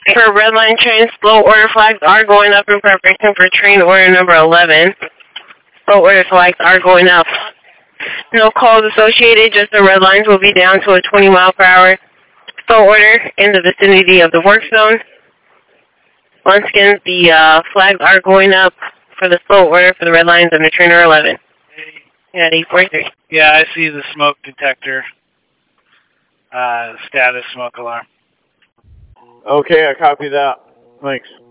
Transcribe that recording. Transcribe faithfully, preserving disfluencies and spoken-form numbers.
For red line trains, slow order flags are going up in preparation for train order number eleven. Slow order flags are going up. No calls associated, just the red lines will be down to a twenty mile per hour slow order in the vicinity of the work zone. Once again, the uh, flags are going up for the slow order for the red lines under train order eleven. Yeah, eight forty-three. Yeah, I see the smoke detector. Uh, status smoke alarm. Okay, I copy that. Thanks.